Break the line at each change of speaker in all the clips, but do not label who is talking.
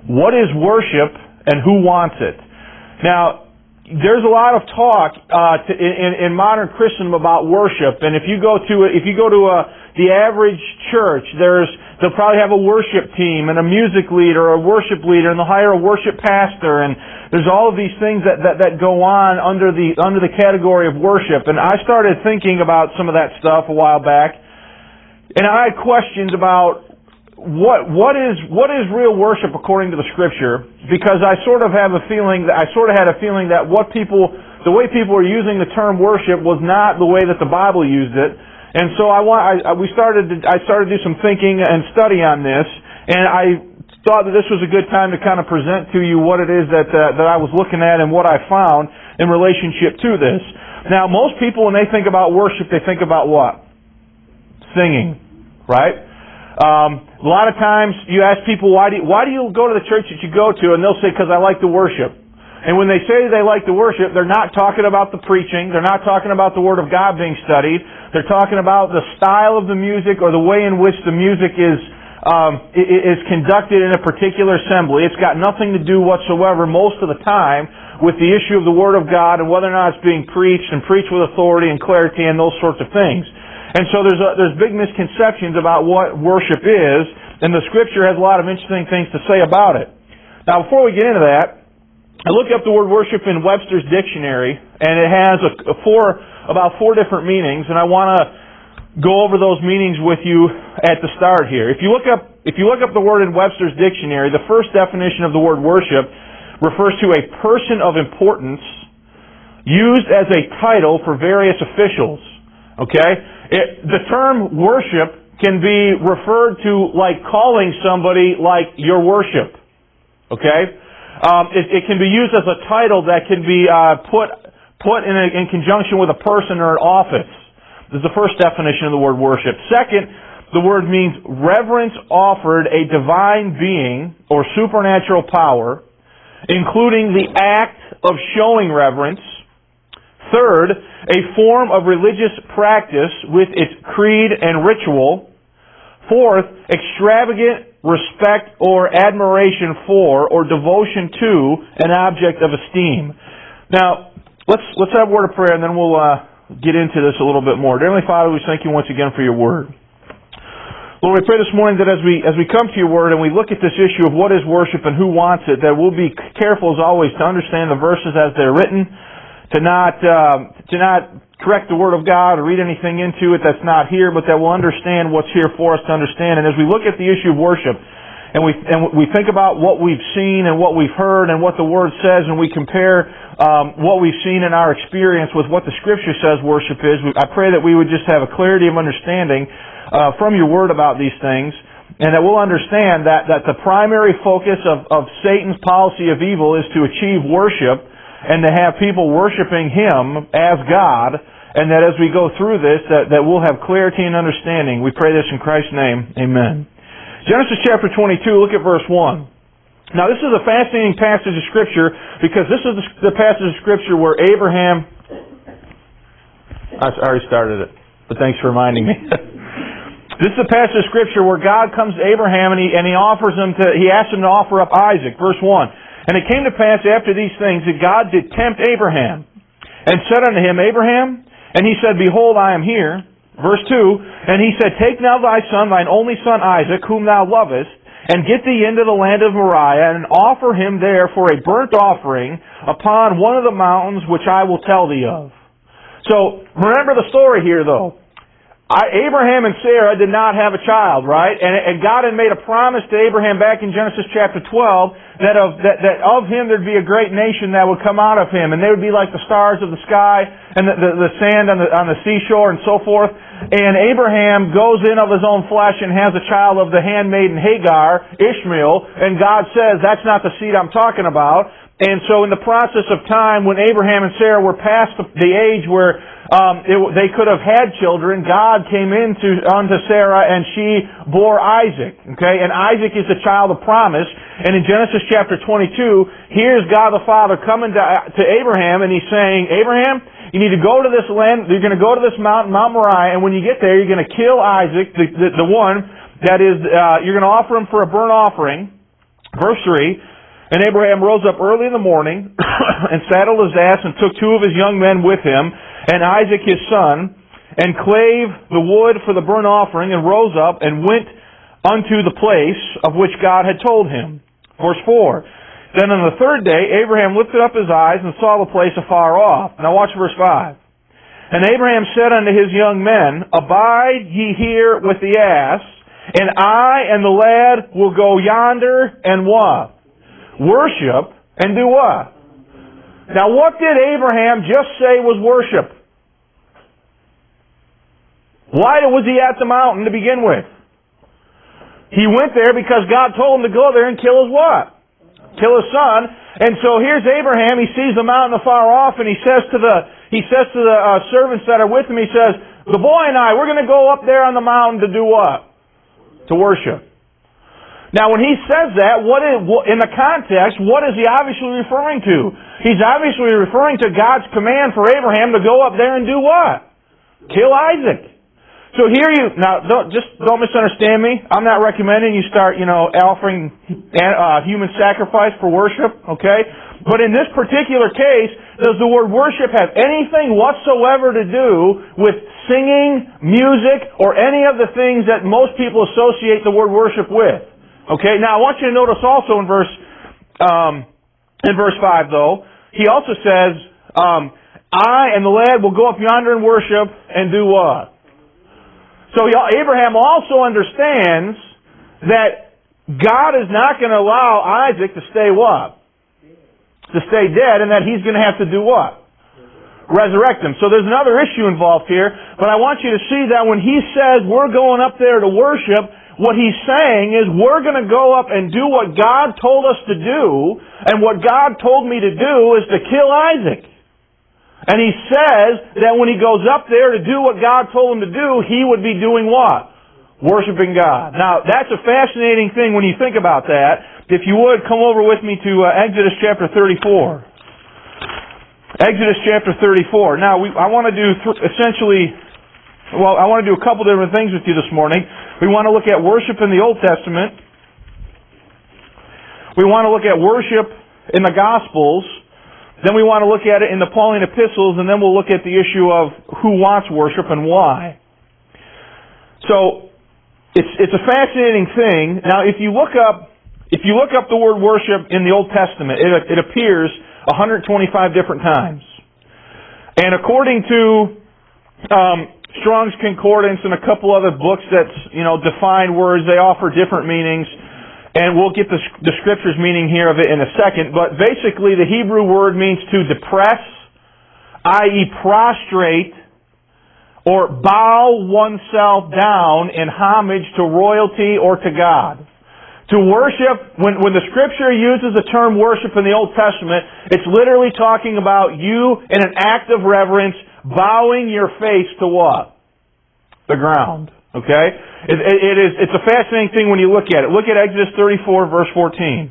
What is worship and who wants it? Now, there's a lot of talk in modern Christendom about worship, and if you go to the average church, they'll probably have a worship team and a music leader or a worship leader, and they'll hire a worship pastor, and there's all of these things that go on under the category of worship. And I started thinking about some of that stuff a while back, and I had questions about what is real worship according to the Scripture, because I sort of had a feeling that the way people are using the term worship was not the way that the Bible used it. And so I started to do some thinking and study on this, and I thought that this was a good time to kind of present to you what it is that I was looking at and what I found in relationship to this. Now, most people, when they think about worship, they think about what? Singing, right? A lot of times you ask people, why do you go to the church that you go to? And they'll say, because I like to worship. And when they say they like to worship, they're not talking about the preaching. They're not talking about the Word of God being studied. They're talking about the style of the music or the way in which the music is conducted in a particular assembly. It's got nothing to do whatsoever most of the time with the issue of the Word of God and whether or not it's being preached and preached with authority and clarity and those sorts of things. And so there's big misconceptions about what worship is, and the Scripture has a lot of interesting things to say about it. Now, before we get into that, I looked up the word worship in Webster's dictionary, and it has about four different meanings, and I want to go over those meanings with you at the start here. If you look up the word in Webster's dictionary, the first definition of the word worship refers to a person of importance used as a title for various officials. Okay? The term worship can be referred to like calling somebody like your worship. Okay? It can be used as a title that can be put in conjunction with a person or an office. This is the first definition of the word worship. Second, the word means reverence offered a divine being or supernatural power, including the act of showing reverence. Third, a form of religious practice with its creed and ritual. Fourth, extravagant respect or admiration for or devotion to an object of esteem. Now, let's have a word of prayer, and then we'll get into this a little bit more. Dear Heavenly Father, we thank you once again for your Word. Lord, we pray this morning that as we come to your Word and we look at this issue of what is worship and who wants it, that we'll be careful as always to understand the verses as they're written, to not correct the Word of God or read anything into it that's not here, but that we'll understand what's here for us to understand. And as we look at the issue of worship, and we think about what we've seen and what we've heard and what the Word says, and we compare what we've seen in our experience with what the Scripture says worship is, I pray that we would just have a clarity of understanding from your Word about these things, and that we'll understand that the primary focus of Satan's policy of evil is to achieve worship and to have people worshiping Him as God, and that as we go through this, that we'll have clarity and understanding. We pray this in Christ's name. Amen. Genesis chapter 22, look at verse 1. Now this is a fascinating passage of Scripture, because this is the passage of Scripture where Abraham... I already started it, but thanks for reminding me. This is a passage of Scripture where God comes to Abraham and he asks him to offer up Isaac. Verse 1. And it came to pass after these things that God did tempt Abraham, and said unto him, Abraham, and he said, Behold, I am here. Verse 2, and he said, Take now thy son, thine only son Isaac, whom thou lovest, and get thee into the land of Moriah, and offer him there for a burnt offering upon one of the mountains which I will tell thee of. So, remember the story here, though. Abraham and Sarah did not have a child, right? And God had made a promise to Abraham back in Genesis chapter 12 that of him there'd be a great nation that would come out of him, and they would be like the stars of the sky and the sand on the seashore and so forth. And Abraham goes in of his own flesh and has a child of the handmaiden Hagar, Ishmael, and God says, that's not the seed I'm talking about. And so in the process of time, when Abraham and Sarah were past the age where they could have had children, God came unto Sarah and she bore Isaac. Okay, and Isaac is the child of promise. And in Genesis chapter 22, here's God the Father coming to Abraham, and He's saying, Abraham, you need to go to this land. You're going to go to this mountain, Mount Moriah, and when you get there, you're going to kill Isaac, the one that is. You're going to offer him for a burnt offering. Verse 3, and Abraham rose up early in the morning and saddled his ass and took 2 of his young men with him and Isaac his son and clave the wood for the burnt offering and rose up and went unto the place of which God had told him. Verse 4, then on the 3rd day Abraham lifted up his eyes and saw the place afar off. Now watch verse 5. And Abraham said unto his young men, abide ye here with the ass, and I and the lad will go yonder and what? Worship and do what? Now what did Abraham just say was worship? Why was he at the mountain to begin with? He went there because God told him to go there and kill his what? Kill his son. And so here's Abraham, he sees the mountain afar off and he says to the servants that are with him, he says, the boy and I, we're going to go up there on the mountain to do what? To worship. Now when he says that, in the context, what is he obviously referring to? He's obviously referring to God's command for Abraham to go up there and do what? Kill Isaac. So here don't misunderstand me. I'm not recommending you start, offering human sacrifice for worship, okay? But in this particular case, does the word worship have anything whatsoever to do with singing, music, or any of the things that most people associate the word worship with? Okay, now I want you to notice also in verse 5 though, he also says, I and the lad will go up yonder and worship and do what? So Abraham also understands that God is not going to allow Isaac to stay what? To stay dead, and that he's going to have to do what? Resurrect him. So there's another issue involved here, but I want you to see that when he says we're going up there to worship, what he's saying is we're going to go up and do what God told us to do, and what God told me to do is to kill Isaac. And he says that when he goes up there to do what God told him to do, he would be doing what? Worshiping God. Now, that's a fascinating thing when you think about that. If you would, come over with me to Exodus chapter 34. Exodus chapter 34. Now, I want to do I want to do a couple different things with you this morning. We want to look at worship in the Old Testament. We want to look at worship in the Gospels. Then we want to look at it in the Pauline epistles, and then we'll look at the issue of who wants worship and why. So, it's a fascinating thing. Now, if you look up the word worship in the Old Testament, it appears 125 different times. And according to Strong's Concordance and a couple other books that define words, they offer different meanings. And we'll get the Scripture's meaning here of it in a second. But basically, the Hebrew word means to depress, i.e. prostrate, or bow oneself down in homage to royalty or to God. To worship, when the Scripture uses the term worship in the Old Testament, it's literally talking about you in an act of reverence, bowing your face to what? The ground. Okay? It's a fascinating thing when you look at it. Look at Exodus 34, verse 14.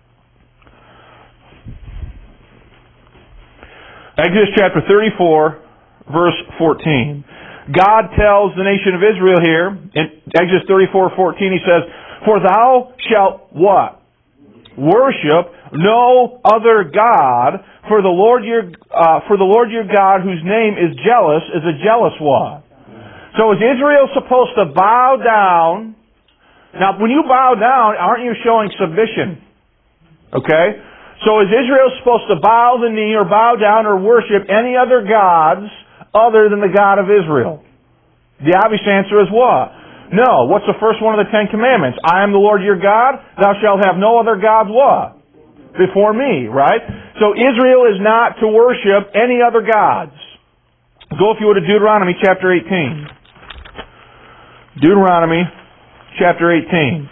Exodus chapter 34, verse 14. God tells the nation of Israel here, in Exodus 34:14, he says, for thou shalt what? Worship no other God, for the Lord your God, whose name is jealous, is a jealous what? So is Israel supposed to bow down? Now, when you bow down, aren't you showing submission? Okay? So is Israel supposed to bow the knee or bow down or worship any other gods other than the God of Israel? The obvious answer is what? No. What's the first one of the 10 Commandments? I am the Lord your God. Thou shalt have no other gods what? Before me, right? So Israel is not to worship any other gods. Go, if you would, to Deuteronomy chapter 18. Deuteronomy chapter 18.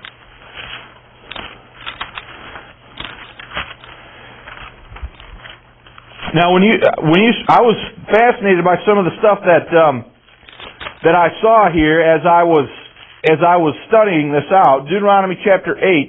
Now, I was fascinated by some of the stuff that I saw here as I was studying this out. Deuteronomy chapter 8.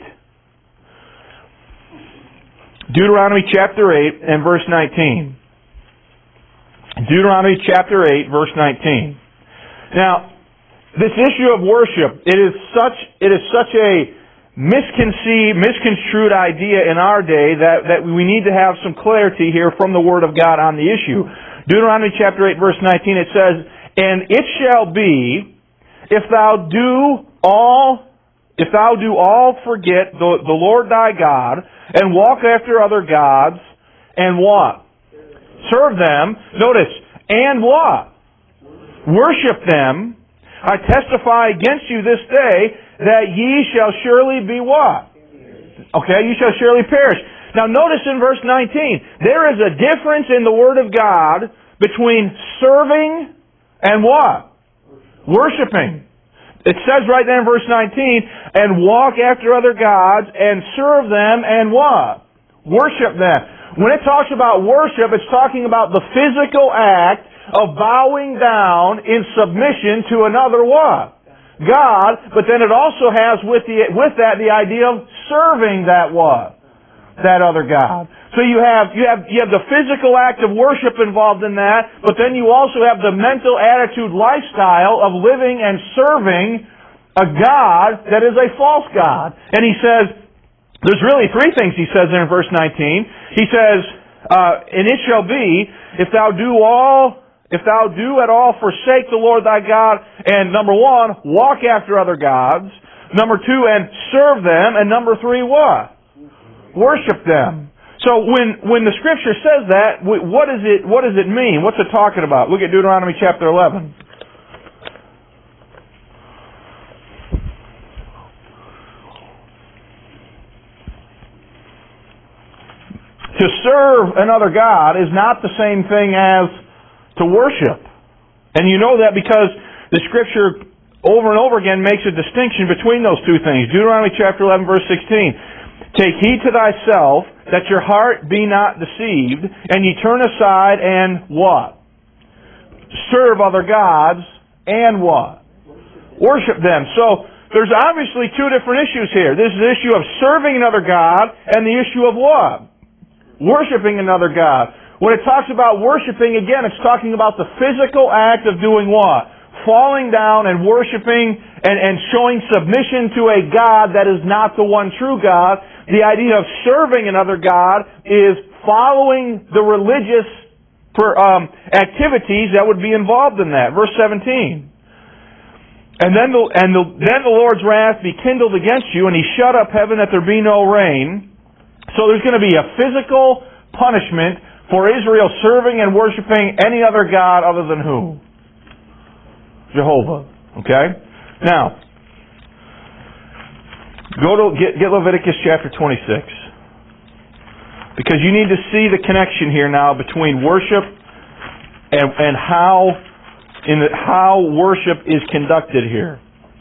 Deuteronomy chapter 8 and verse 19. Deuteronomy chapter 8, verse 19. Now, this issue of worship, it is such a misconstrued idea in our day that we need to have some clarity here from the Word of God on the issue. Deuteronomy chapter 8 verse 19, it says, "And it shall be, if thou do all forget the Lord thy God, and walk after other gods, and what? Serve them." Notice, and what? Worship them. "I testify against you this day that ye shall surely be what? Okay, you shall surely perish." Now notice in verse 19, there is a difference in the Word of God between serving and what? Worshiping. It says right there in verse 19, "And walk after other gods, and serve them, and what? Worship them." When it talks about worship, it's talking about the physical act of bowing down in submission to another what? God. But then it also has with that the idea of serving that what? That other God. So you have the physical act of worship involved in that, but then you also have the mental attitude lifestyle of living and serving a God that is a false God. And he says, there's really three things he says there in verse 19. He says, "And it shall be, if thou do at all forsake the Lord thy God," and number one, walk after other gods. Number two, and serve them. And number three, what? Worship them. So when the Scripture says that, what does it mean? What's it talking about? Look at Deuteronomy chapter 11. To serve another God is not the same thing as to worship. And you know that because the Scripture over and over again makes a distinction between those two things. Deuteronomy chapter 11 verse 16. "Take heed to thyself that your heart be not deceived, and ye turn aside and" what? "Serve other gods," and what? "Worship them." So there's obviously two different issues here. There's the issue of serving another God and the issue of what? Worshiping another God. When it talks about worshiping, again, it's talking about the physical act of doing what? Falling down and worshiping and showing submission to a God that is not the one true God. The idea of serving another God is following the religious activities that would be involved in that. Verse 17. "And then the Lord's wrath be kindled against you, and he shut up heaven that there be no rain." So there's going to be a physical punishment for Israel serving and worshiping any other God other than who? Jehovah. Okay? Now, get Leviticus chapter 26. Because you need to see the connection here now between worship and how worship is conducted here.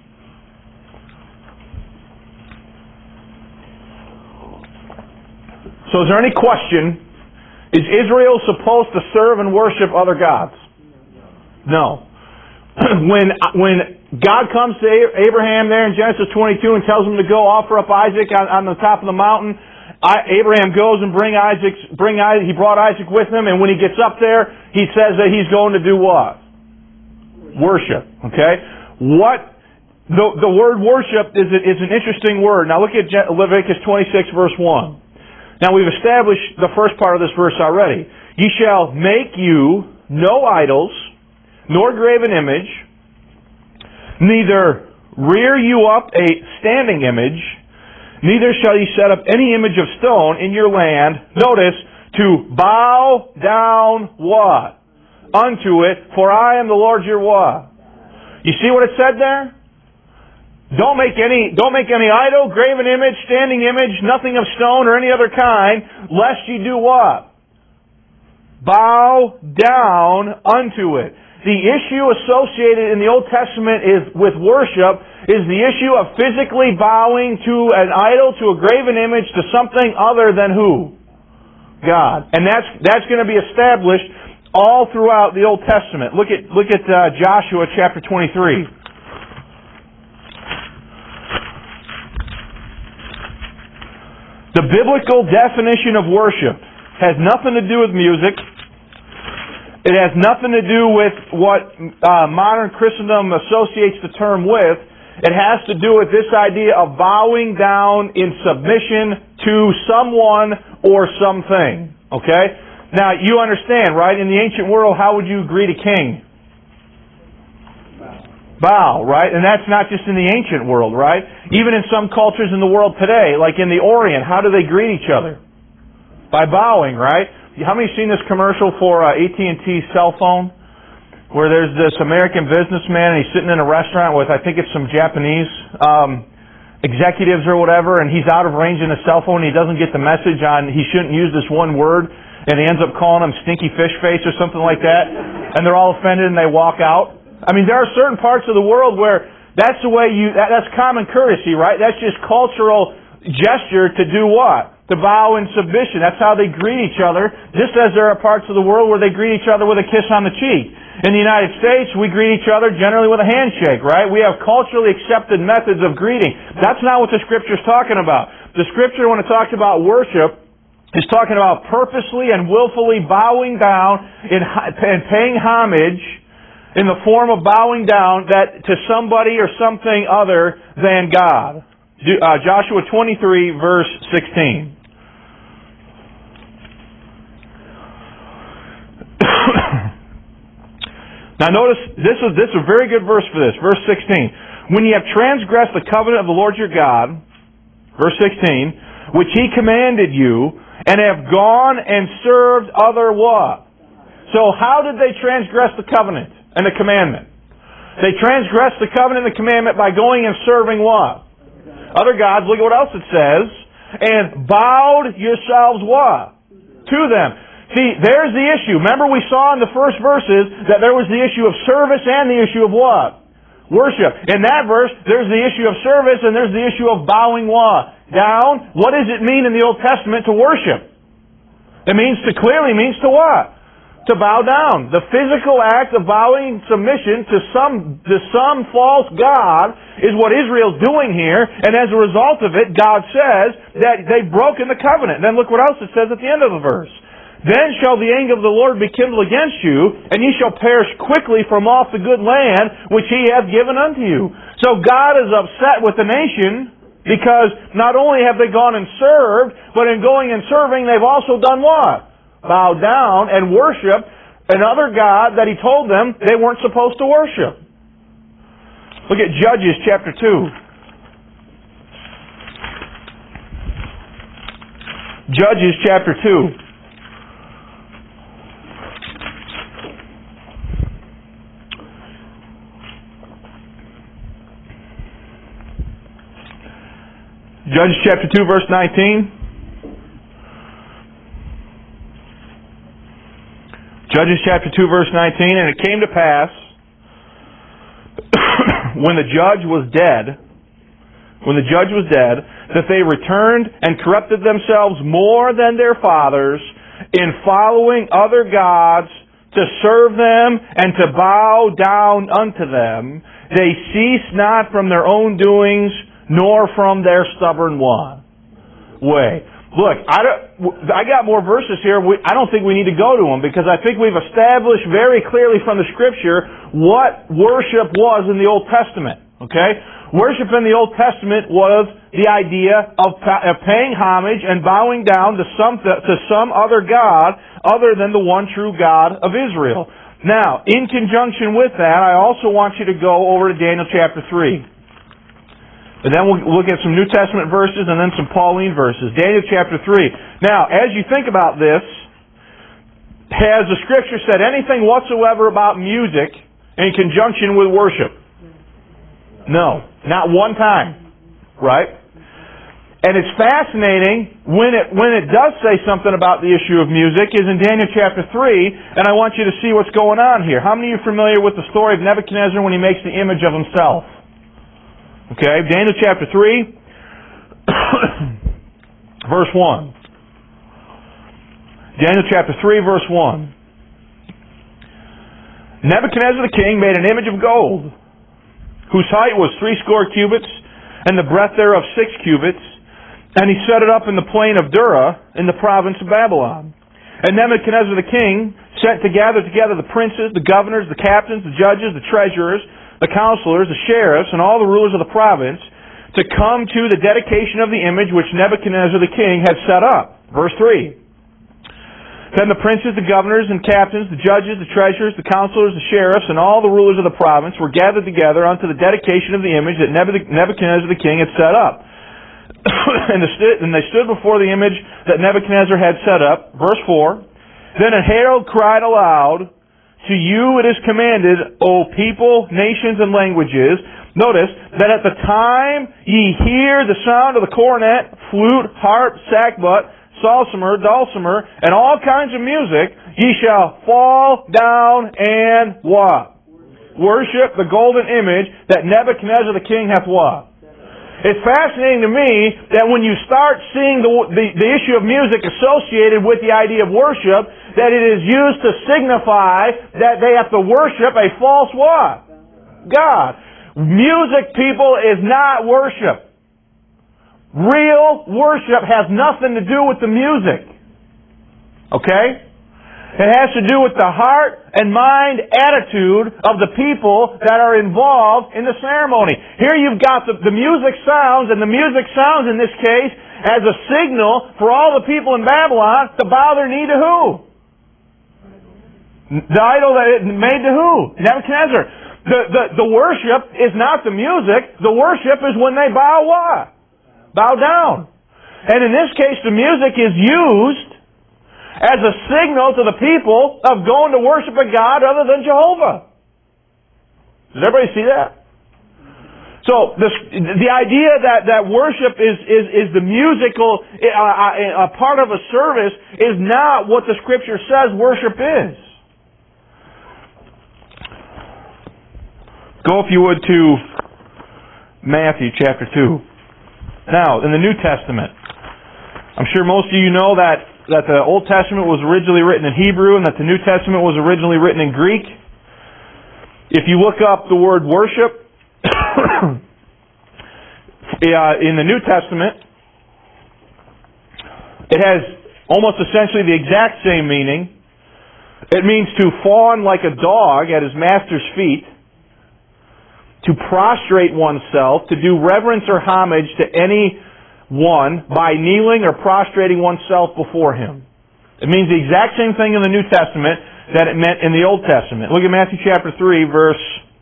So is there any question, is Israel supposed to serve and worship other gods? No. When God comes to Abraham there in Genesis 22 and tells him to go offer up Isaac on the top of the mountain, Abraham goes and he brought Isaac with him, and when he gets up there, he says that he's going to do what? Worship. Okay? The word worship is an interesting word. Now look at Leviticus 26 verse 1. Now we've established the first part of this verse already. "Ye shall make you no idols, nor graven image, neither rear you up a standing image, neither shall ye set up any image of stone in your land." Notice, "to bow down" what? "Unto it, for I am the Lord your what?" You see what it said there? Don't make any idol, graven image, standing image, nothing of stone or any other kind, lest ye do what? Bow down unto it. The issue associated in the Old Testament with worship is the issue of physically bowing to an idol, to a graven image, to something other than who? God. And that's going to be established all throughout the Old Testament. Look at Joshua chapter 23. The biblical definition of worship has nothing to do with music. It has nothing to do with what modern Christendom associates the term with. It has to do with this idea of bowing down in submission to someone or something. Okay? Now, you understand, right? In the ancient world, how would you greet a king? Bow, right? And that's not just in the ancient world, right? Even in some cultures in the world today, like in the Orient, how do they greet each other? By bowing, right? How many have seen this commercial for AT&T cell phone? Where there's this American businessman and he's sitting in a restaurant with, I think it's some Japanese executives or whatever, and he's out of range in a cell phone and he doesn't get the message on he shouldn't use this one word, and he ends up calling him stinky fish face or something like that, and they're all offended and they walk out. I mean, there are certain parts of the world where that's the way that's common courtesy, right? That's just cultural gesture to do what? To bow in submission. That's how they greet each other, just as there are parts of the world where they greet each other with a kiss on the cheek. In the United States, we greet each other generally with a handshake, right? We have culturally accepted methods of greeting. That's not what the Scripture's talking about. The Scripture, when it talks about worship, is talking about purposely and willfully bowing down and paying homage in the form of bowing down to somebody or something other than God. Joshua 23, verse 16. Now notice, this is a very good verse for this. Verse 16. When ye have transgressed the covenant of the Lord your God, verse 16, which He commanded you, and have gone and served other what? So how did they transgress the covenant and the commandment? They transgressed the covenant and the commandment by going and serving what? Other gods. Look at what else it says. And bowed yourselves what? To them. See, there's the issue. Remember we saw in the first verses that there was the issue of service and the issue of what? Worship. In that verse, there's the issue of service and there's the issue of bowing what? Down. What does it mean in the Old Testament to worship? It clearly means to what? To bow down. The physical act of bowing submission to some false god is what Israel's doing here, and as a result of it, God says that they've broken the covenant. Then look what else it says at the end of the verse. Then shall the anger of the Lord be kindled against you, and ye shall perish quickly from off the good land which He hath given unto you. So God is upset with the nation because not only have they gone and served, but in going and serving they've also done what? Bow down and worship another god that He told them they weren't supposed to worship. Look at Judges chapter 2. Judges chapter 2. Judges chapter 2 verse 19. Judges chapter 2 verse 19. And it came to pass, when the judge was dead, that they returned and corrupted themselves more than their fathers in following other gods to serve them and to bow down unto them. They ceased not from their own doings, nor from their stubborn way. Look, I got more verses here. I don't think we need to go to them because I think we've established very clearly from the Scripture what worship was in the Old Testament. Okay? Worship in the Old Testament was the idea of paying homage and bowing down to some other god other than the one true God of Israel. Now, in conjunction with that, I also want you to go over to Daniel chapter 3. And then we'll look at some New Testament verses and then some Pauline verses. Daniel chapter 3. Now, as you think about this, has the Scripture said anything whatsoever about music in conjunction with worship? No. Not one time. Right? And it's fascinating when it does say something about the issue of music is in Daniel chapter 3, and I want you to see what's going on here. How many of you are familiar with the story of Nebuchadnezzar when he makes the image of himself? Okay, Daniel chapter 3, verse 1. Daniel chapter 3, verse 1. Nebuchadnezzar the king made an image of gold, whose height was 60 cubits, and the breadth thereof 6 cubits, and he set it up in the plain of Dura, in the province of Babylon. And Nebuchadnezzar the king sent to gather together the princes, the governors, the captains, the judges, the treasurers, the counselors, the sheriffs, and all the rulers of the province to come to the dedication of the image which Nebuchadnezzar the king had set up. Verse 3. Then the princes, the governors, and captains, the judges, the treasurers, the counselors, the sheriffs, and all the rulers of the province were gathered together unto the dedication of the image that Nebuchadnezzar the king had set up. And they stood before the image that Nebuchadnezzar had set up. Verse 4. Then a herald cried aloud, To you it is commanded, O people, nations, and languages. Notice that at the time ye hear the sound of the cornet, flute, harp, sackbut, psaltemer, dulcimer, and all kinds of music, ye shall fall down and what? Worship the golden image that Nebuchadnezzar the king hath what? It's fascinating to me that when you start seeing the issue of music associated with the idea of worship, that it is used to signify that they have to worship a false what? God. Music, people, is not worship. Real worship has nothing to do with the music. Okay? It has to do with the heart and mind attitude of the people that are involved in the ceremony. Here you've got the music sounds, and the music sounds in this case as a signal for all the people in Babylon to bow their knee to who? The idol that it made to who? Nebuchadnezzar. The worship is not the music. The worship is when they bow what? Bow down. And in this case, the music is used as a signal to the people of going to worship a God other than Jehovah. Does everybody see that? So the idea that worship is the musical a part of a service is not what the Scripture says worship is. Go, if you would, to Matthew chapter 2. Now, in the New Testament, I'm sure most of you know that the Old Testament was originally written in Hebrew and that the New Testament was originally written in Greek. If you look up the word worship in the New Testament, it has almost essentially the exact same meaning. It means to fawn like a dog at his master's feet, to prostrate oneself, to do reverence or homage to any one by kneeling or prostrating oneself before him. It means the exact same thing in the New Testament that it meant in the Old Testament. Look at Matthew chapter 2, verse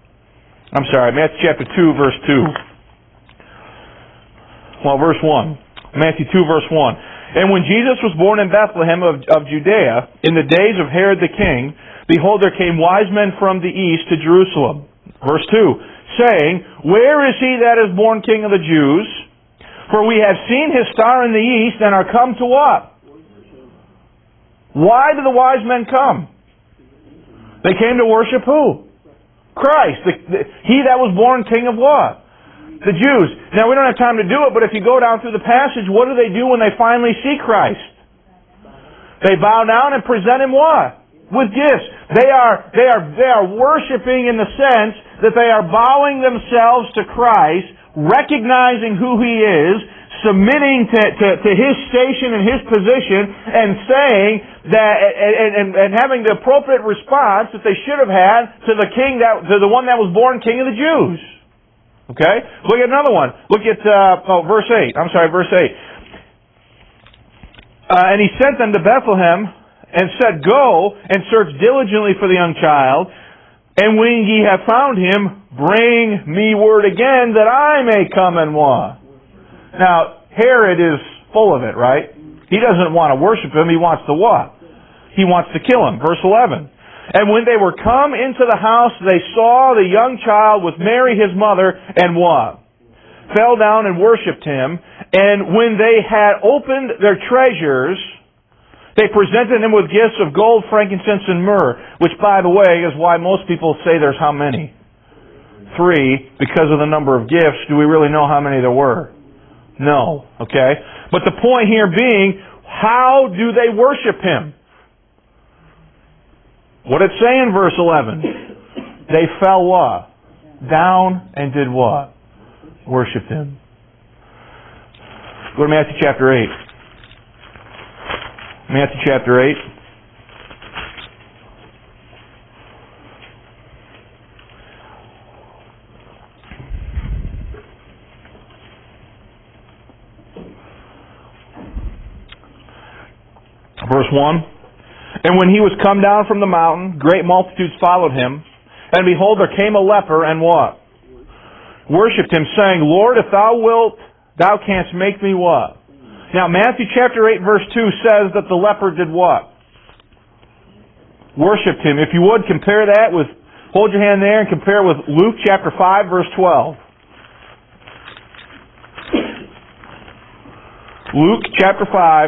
2. Well, verse 1. Matthew 2, verse 1. And when Jesus was born in Bethlehem of Judea, in the days of Herod the king, behold, there came wise men from the east to Jerusalem. Verse 2. Saying, Where is he that is born King of the Jews? For we have seen his star in the east and are come to what? Why do the wise men come? They came to worship who? Christ. He that was born King of what? The Jews. Now we don't have time to do it, but if you go down through the passage, what do they do when they finally see Christ? They bow down and present him what? With gifts. They are worshiping in the sense that they are bowing themselves to Christ, recognizing who he is, submitting to his station and his position, and saying that and having the appropriate response that they should have had to the the one that was born King of the Jews. Okay? Look at another one. Look at verse 8. I'm sorry, verse 8. And he sent them to Bethlehem and said, Go and search diligently for the young child, and when ye have found him, bring me word again that I may come and what? Now, Herod is full of it, right? He doesn't want to worship him. He wants to what? He wants to kill him. Verse 11. And when they were come into the house, they saw the young child with Mary his mother, and what? Fell down and worshipped him. And when they had opened their treasures, they presented him with gifts of gold, frankincense, and myrrh, which, by the way, is why most people say there's how many? 3, because of the number of gifts. Do we really know how many there were? No. Okay? But the point here being, how do they worship him? What did it say in verse 11? They fell what? Down and did what? Worshipped him. Go to Matthew chapter 8. Matthew chapter 8. Verse 1. And when he was come down from the mountain, great multitudes followed him. And behold, there came a leper, and what? Worshipped him, saying, Lord, if thou wilt, thou canst make me what? Now, Matthew chapter 8, verse 2 says that the leper did what? Worshipped him. If you would, compare that with, hold your hand there and compare it with Luke chapter 5, verse 12. Luke chapter 5,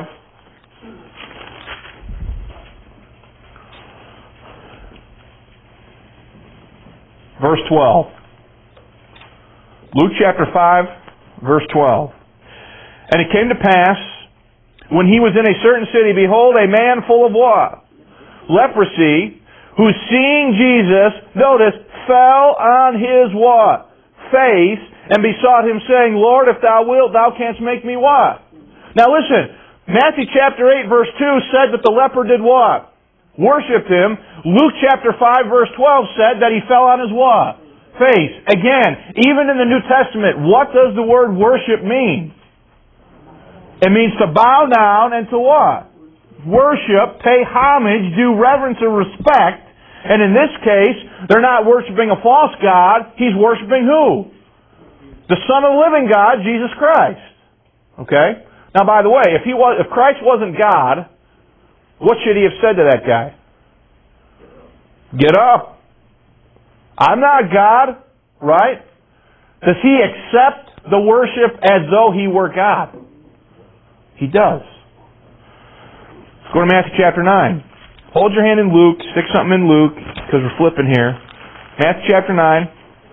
verse 12. Luke chapter 5, verse 12. And it came to pass, when he was in a certain city, behold, a man full of what? Leprosy, who seeing Jesus, notice, fell on his what? Face, and besought him, saying, Lord, if thou wilt, thou canst make me what? Now listen, Matthew chapter 8, verse 2 said that the leper did what? Worshipped him. Luke chapter 5, verse 12 said that he fell on his what? Face. Again, even in the New Testament, what does the word worship mean? It means to bow down and to what? Worship, pay homage, do reverence or respect. And in this case, they're not worshiping a false god. He's worshiping who? The Son of the living God, Jesus Christ. Okay? Now, by the way, if Christ wasn't God, what should he have said to that guy? Get up. I'm not God, right? Does he accept the worship as though he were God? He does. Let's go to Matthew chapter 9. Hold your hand in Luke. Stick something in Luke, because we're flipping here. Matthew chapter 9.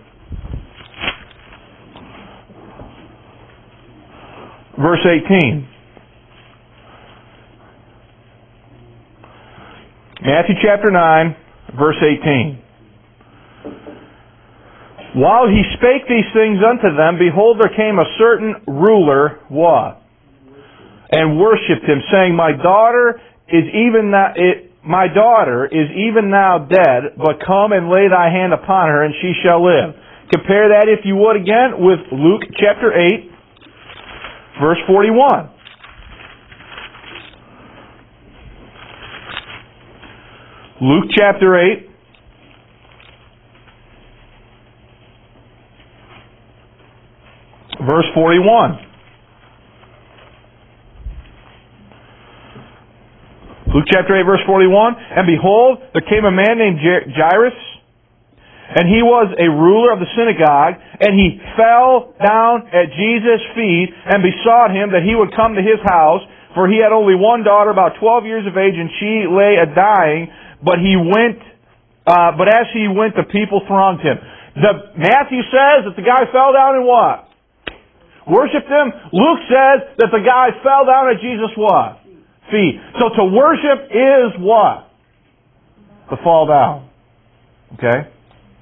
Verse 18. Matthew chapter 9, verse 18. While he spake these things unto them, behold, there came a certain ruler, what? And worshipped him, saying, My daughter is even now dead, but come and lay thy hand upon her, and she shall live. Compare that, if you would, again with Luke chapter 8, verse 41. Luke chapter 8, verse 41. Luke chapter 8, verse 41. And behold, there came a man named Jairus, and he was a ruler of the synagogue, and he fell down at Jesus' feet and besought him that he would come to his house, for he had only one daughter, about 12 years of age, and she lay a-dying. But as he went, the people thronged him. Matthew says that the guy fell down and what? Worshipped him. Luke says that the guy fell down at Jesus' what? Feet. So to worship is what? To fall down. Okay?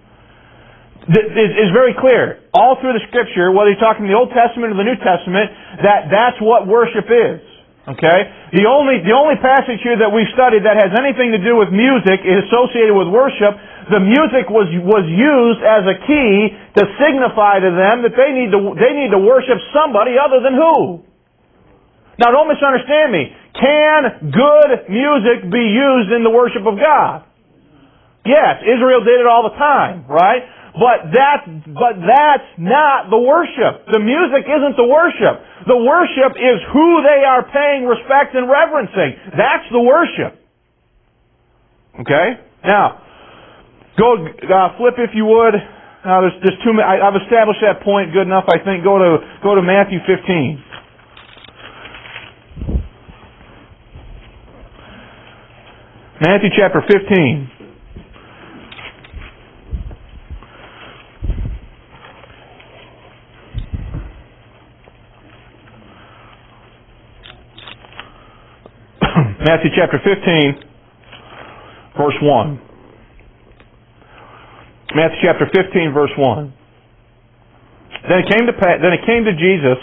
It's very clear. All through the Scripture, whether you're talking the Old Testament or the New Testament, that's what worship is. Okay? The only passage here that we've studied that has anything to do with music is associated with worship. The music was used as a key to signify to them that they need to worship somebody other than who? Now, don't misunderstand me. Can good music be used in the worship of God? Yes, Israel did it all the time, right? But that's not the worship. The music isn't the worship. The worship is who they are paying respect and reverencing. That's the worship. Okay? Now, go flip if you would. There's too many. I've established that point good enough, I think. Go to Matthew 15. Matthew chapter 15. Matthew chapter 15, verse 1. Matthew chapter 15, verse 1. Then came to Jesus,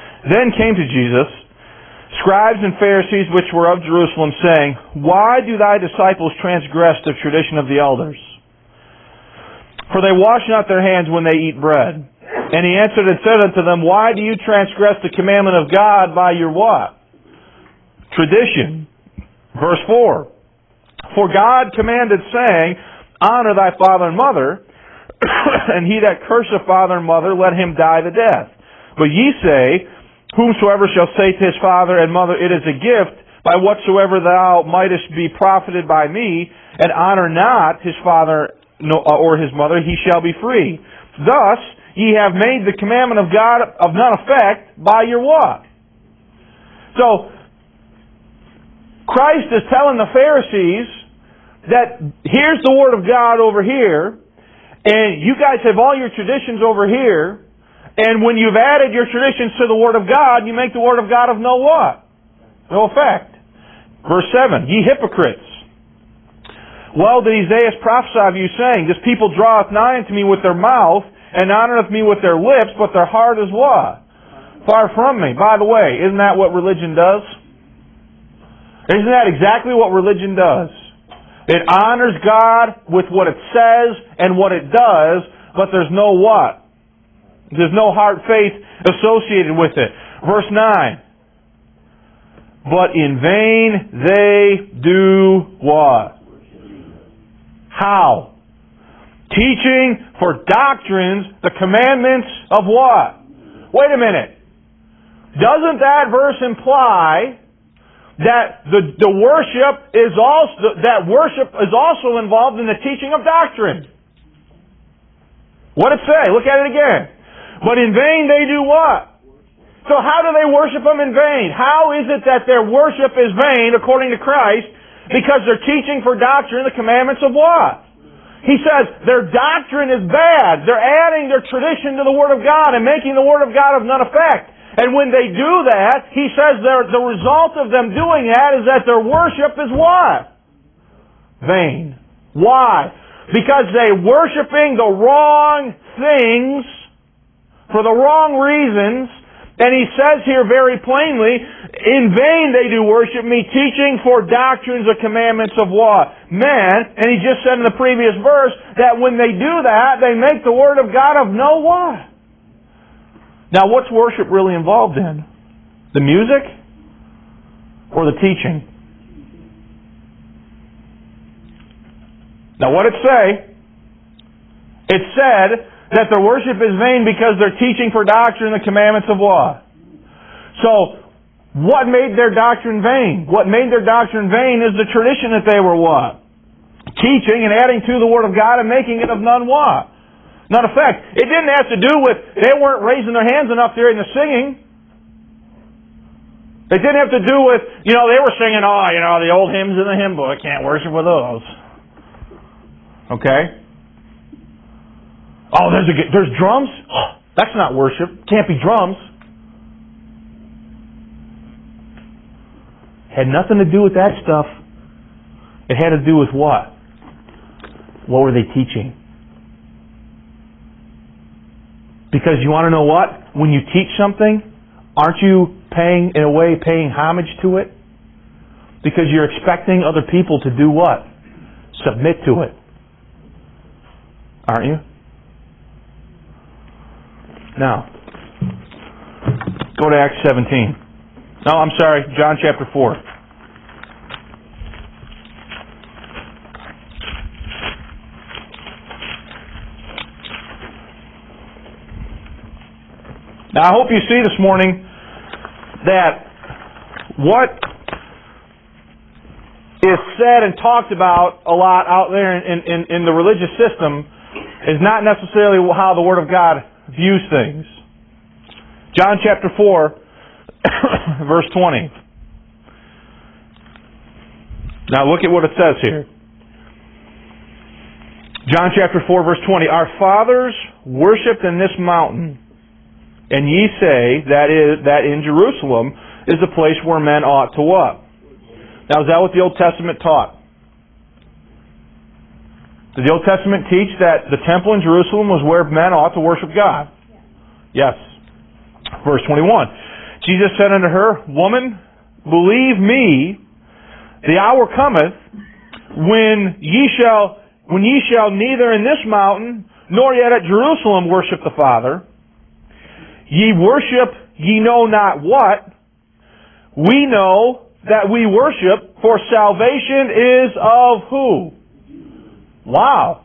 scribes and Pharisees which were of Jerusalem, saying, Why do thy disciples transgress the tradition of the elders? For they wash not their hands when they eat bread. And he answered and said unto them, Why do you transgress the commandment of God by your what? Tradition. Verse 4. For God commanded, saying, Honor thy father and mother, and he that curseth father and mother, let him die the death. But ye say, Whomsoever shall say to his father and mother, It is a gift, by whatsoever thou mightest be profited by me, and honor not his father or his mother, he shall be free. Thus ye have made the commandment of God of none effect by your what? So, Christ is telling the Pharisees that here's the Word of God over here, and you guys have all your traditions over here, and when you've added your traditions to the Word of God, you make the Word of God of no what? No effect. Verse 7, Ye hypocrites! Well did Esaias prophesy of you, saying, This people draweth nigh unto me with their mouth, and honoreth me with their lips, but their heart is what? Far from me. By the way, isn't that what religion does? Isn't that exactly what religion does? It honors God with what it says and what it does, but there's no what? There's no heart faith associated with it. Verse 9. But in vain they do what? How? Teaching for doctrines the commandments of what? Wait a minute. Doesn't that verse imply that the worship is also involved in the teaching of doctrine? What did it say? Look at it again. But in vain they do what? So how do they worship Him in vain? How is it that their worship is vain according to Christ? Because they're teaching for doctrine the commandments of what? He says their doctrine is bad. They're adding their tradition to the Word of God and making the Word of God of none effect. And when they do that, he says the result of them doing that is that their worship is what? Vain. Why? Because they're worshiping the wrong things for the wrong reasons. And he says here very plainly, in vain they do worship me, teaching for doctrines the commandments of what? Men. And he just said in the previous verse that when they do that, they make the Word of God of no what? Now, what's worship really involved in? The music or the teaching? Now, what did it say? It said that their worship is vain because they're teaching for doctrine the commandments of what? So, what made their doctrine vain? What made their doctrine vain is the tradition that they were what? Teaching and adding to the Word of God and making it of none what? None effect. It didn't have to do with they weren't raising their hands enough during the singing. It didn't have to do with, they were singing, the old hymns in the hymn book. Can't worship with those. Okay? Oh, there's drums? Oh, that's not worship. Can't be drums. Had nothing to do with that stuff. It had to do with what? What were they teaching? Because you want to know what? When you teach something, aren't you paying homage to it? Because you're expecting other people to do what? Submit to it. Aren't you? Now, go to Acts 17. No, I'm sorry, John chapter 4. Now, I hope you see this morning that what is said and talked about a lot out there in the religious system is not necessarily how the Word of God views things. John chapter 4, verse 20. Now, look at what it says here. John chapter 4, verse 20. Our fathers worshipped in this mountain, and ye say that in Jerusalem is the place where men ought to what? Now, is that what the Old Testament taught? Did the Old Testament teach that the temple in Jerusalem was where men ought to worship God? Yes. Verse 21. Jesus said unto her, Woman, believe me, the hour cometh when ye shall neither in this mountain nor yet at Jerusalem worship the Father. Ye worship ye know not what. We know that we worship, for salvation is of who? Wow.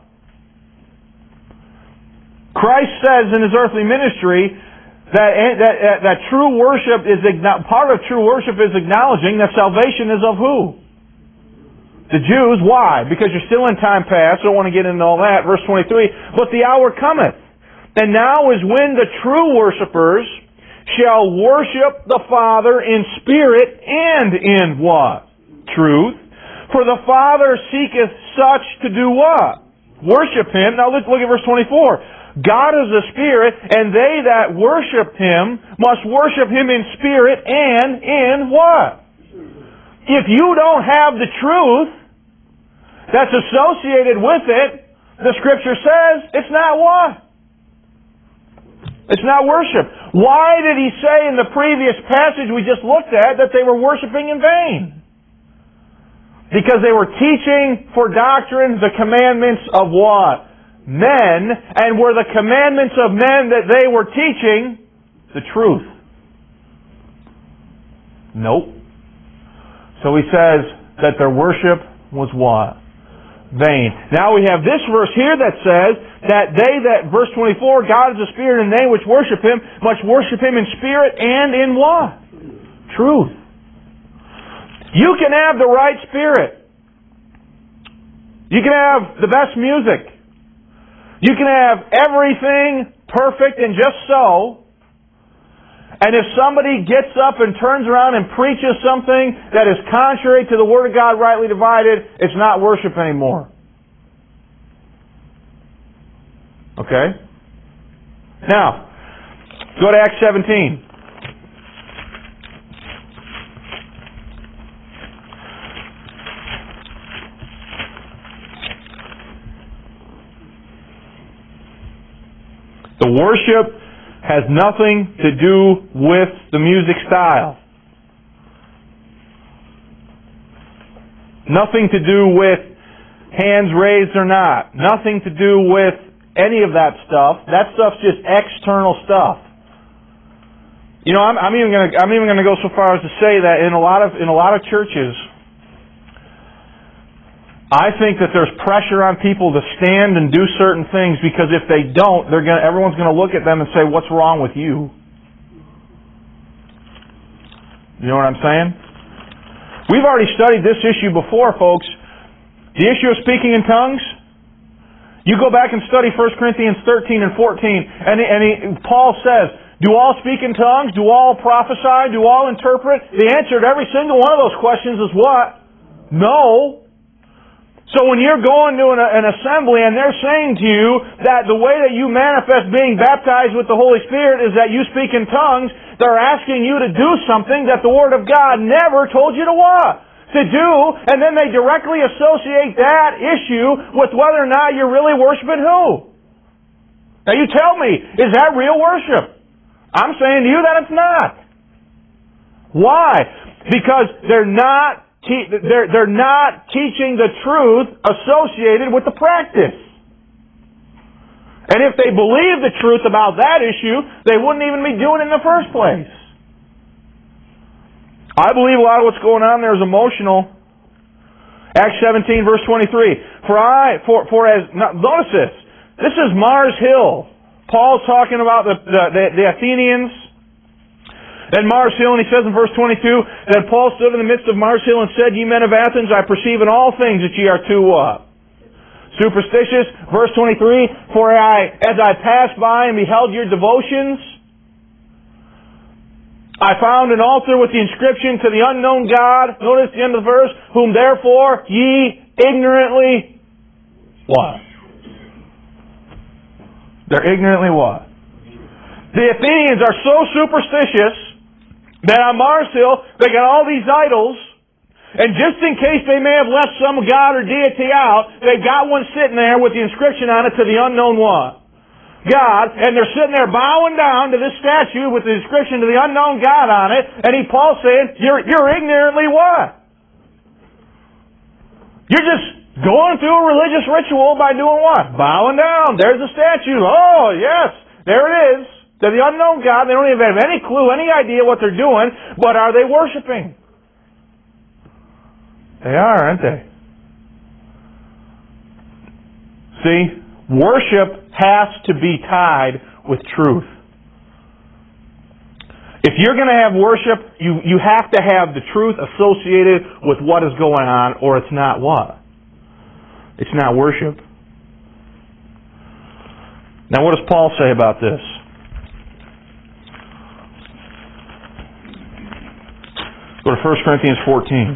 Christ says in His earthly ministry that true worship is, part of true worship is acknowledging that salvation is of who? The Jews. Why? Because you're still in time past. I don't want to get into all that. Verse 23, but the hour cometh, and now is when the true worshipers shall worship the Father in spirit and in what? Truth. For the Father seeketh such to do what? Worship Him. Now let's look at verse 24. God is a spirit, and they that worship Him must worship Him in spirit and in what? If you don't have the truth that's associated with it, the Scripture says it's not what? It's not worship. Why did He say in the previous passage we just looked at that they were worshiping in vain? Because they were teaching for doctrine the commandments of what? Men. And were the commandments of men that they were teaching the truth? Nope. So He says that their worship was what? Vain. Now we have this verse here that says that verse 24, God is a spirit, and they which worship Him must worship Him in spirit and in what? Truth. You can have the right spirit. You can have the best music. You can have everything perfect and just so. And if somebody gets up and turns around and preaches something that is contrary to the Word of God rightly divided, it's not worship anymore. Okay? Now, go to Acts 17. The worship has nothing to do with the music style. Nothing to do with hands raised or not. Nothing to do with any of that stuff. That stuff's just external stuff. You know, I'm even going to go so far as to say that in a lot of churches, I think that there's pressure on people to stand and do certain things because if they don't, everyone's going to look at them and say, "What's wrong with you?" You know what I'm saying? We've already studied this issue before, folks. The issue of speaking in tongues. You go back and study 1 Corinthians 13 and 14, and Paul says, "Do all speak in tongues? Do all prophesy? Do all interpret?" The answer to every single one of those questions is what? No. So when you're going to an assembly and they're saying to you that the way that you manifest being baptized with the Holy Spirit is that you speak in tongues, they're asking you to do something that the Word of God never told you to what? To do, and then they directly associate that issue with whether or not you're really worshiping who? Now you tell me, is that real worship? I'm saying to you that it's not. Why? Because they're not teaching the truth associated with the practice. And if they believe the truth about that issue, they wouldn't even be doing it in the first place. I believe a lot of what's going on there is emotional. Acts 17 verse 23. Notice this. This is Mars Hill. Paul's talking about the Athenians. And Mars Hill, and he says in verse 22, that Paul stood in the midst of Mars Hill and said, "Ye men of Athens, I perceive in all things that ye are too what? Superstitious." Verse 23, "For as I passed by and beheld your devotions, I found an altar with the inscription to the unknown God." Notice the end of the verse, "Whom therefore ye ignorantly," what? They're ignorantly what? The Athenians are so superstitious that on Mars Hill, they got all these idols, and just in case they may have left some god or deity out, they've got one sitting there with the inscription on it to the unknown what? God, and they're sitting there bowing down to this statue with the inscription to the unknown God on it, and Paul's saying, you're ignorantly what? You're just going through a religious ritual by doing what? Bowing down. There's a statue. Oh, yes, there it is. To the unknown God. They don't even have any clue, any idea what they're doing, but are they worshiping? They are, aren't they? See, worship has to be tied with truth. If you're going to have worship, you have to have the truth associated with what is going on, or it's not what? It's not worship. Now what does Paul say about this? Go to 1 Corinthians 14.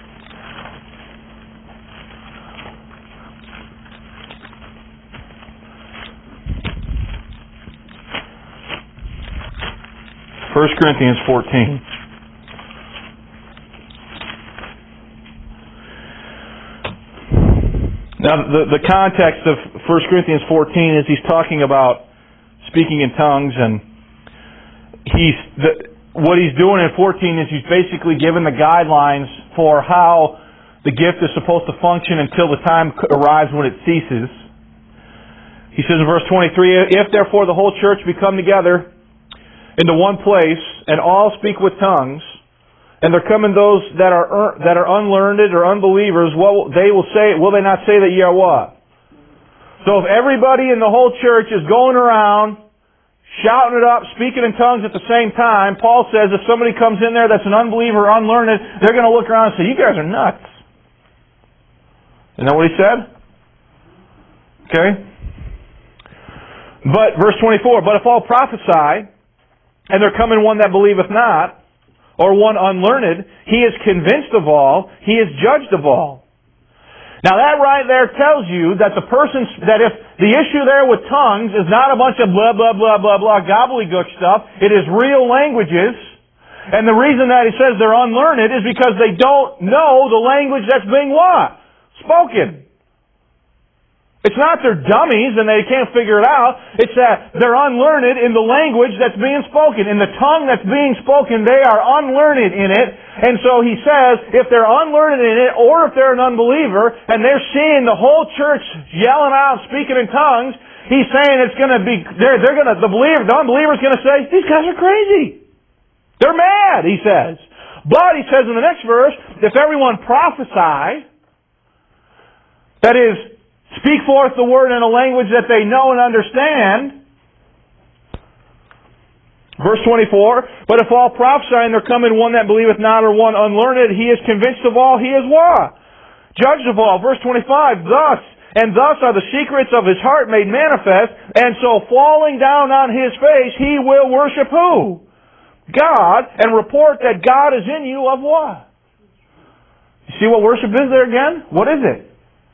First Corinthians 14. Now, the context of 1 Corinthians 14 is he's talking about speaking in tongues, and what he's doing in 14 is he's basically given the guidelines for how the gift is supposed to function until the time arrives when it ceases. He says in verse 23, "If therefore the whole church be come together into one place, and all speak with tongues, and there come in those that are unlearned or unbelievers, what they will say, will they not say that ye are what?" So if everybody in the whole church is going around shouting it up, speaking in tongues at the same time, Paul says if somebody comes in there that's an unbeliever or unlearned, they're going to look around and say, "You guys are nuts." Isn't that what he said? Okay. But verse 24, "But if all prophesy, and there come in one that believeth not, or one unlearned, he is convinced of all, he is judged of all." Now that right there tells you that that if the issue there with tongues is not a bunch of blah, blah, blah, blah, blah, gobbledygook stuff, it is real languages, and the reason that he says they're unlearned is because they don't know the language that's being what? Spoken. It's not they're dummies and they can't figure it out. It's that they're unlearned in the language that's being spoken. In the tongue that's being spoken, they are unlearned in it. And so he says, if they're unlearned in it, or if they're an unbeliever, and they're seeing the whole church yelling out, speaking in tongues, he's saying it's going to be, the unbeliever's going to say, "These guys are crazy. They're mad," he says. But he says in the next verse, "If everyone prophesy," that is, speak forth the word in a language that they know and understand. Verse 24, "But if all prophesy, and there come in one that believeth not, or one unlearned, he is convinced of all, he is what? Judged of all." Verse 25, "Thus are the secrets of his heart made manifest, and so falling down on his face, he will worship" who? God, "and report that God is in you" of what? You see what worship is there again? What is it?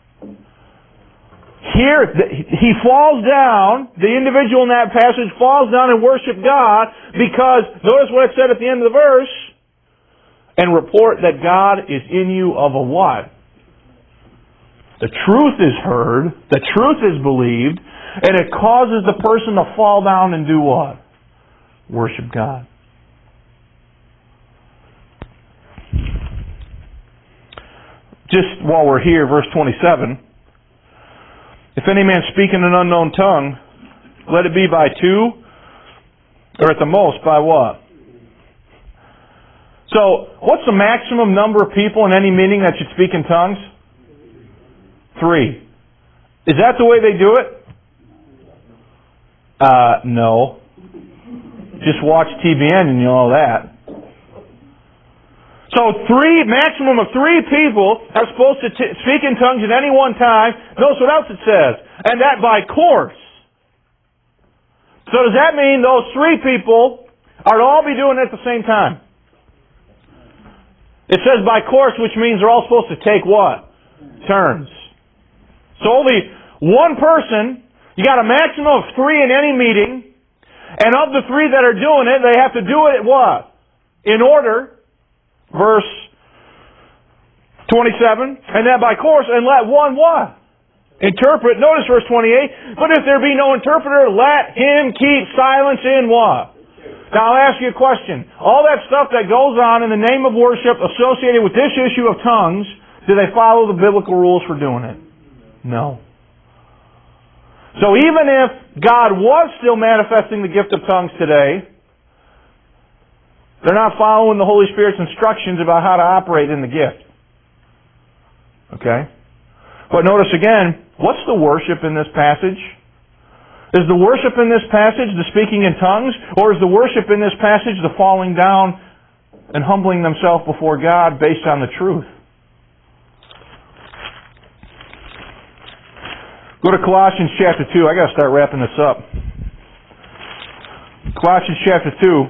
Here, he falls down, the individual in that passage falls down and worship God because, notice what it said at the end of the verse, "and report that God is in you" of a what? The truth is heard, the truth is believed, and it causes the person to fall down and do what? Worship God. Just while we're here, verse 27, "If any man speak in an unknown tongue, let it be by two, or at the most by what?" So, what's the maximum number of people in any meeting that should speak in tongues? 3. Is that the way they do it? No. Just watch TBN and you know that. So maximum of 3 people are supposed to speak in tongues at any one time. Notice what else it says. "And that by course." So does that mean those 3 people are to all be doing it at the same time? It says by course, which means they're all supposed to take what? Turns. So only one person, you got a maximum of 3 in any meeting, and of the 3 that are doing it, they have to do it at what? In order. Verse 27, "And that by course, and let one" what? "Interpret." Notice verse 28, "But if there be no interpreter, let him keep silence" in what? Now I'll ask you a question. All that stuff that goes on in the name of worship associated with this issue of tongues, do they follow the biblical rules for doing it? No. So even if God was still manifesting the gift of tongues today, they're not following the Holy Spirit's instructions about how to operate in the gift. Okay? But notice again, what's the worship in this passage? Is the worship in this passage the speaking in tongues? Or is the worship in this passage the falling down and humbling themselves before God based on the truth? Go to Colossians chapter 2. I got to start wrapping this up. Colossians chapter 2.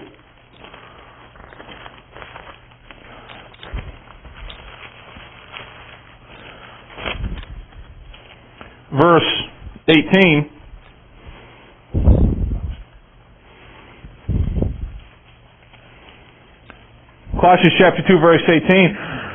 Verse 18. Colossians chapter 2, verse 18.